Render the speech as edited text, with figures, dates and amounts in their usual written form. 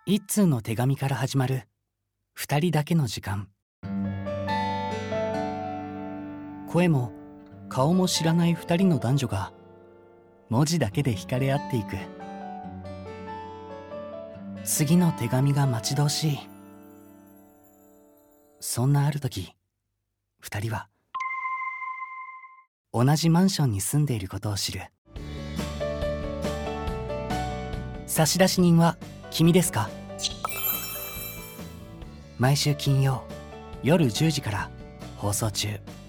一通の手紙から始まる二人だけの時間。声も顔も知らない二人の男女が文字だけで惹かれ合っていく。次の手紙が待ち遠しい。そんなある時、二人は同じマンションに住んでいることを知る。差出人は君ですか？毎週金曜夜10時から放送中。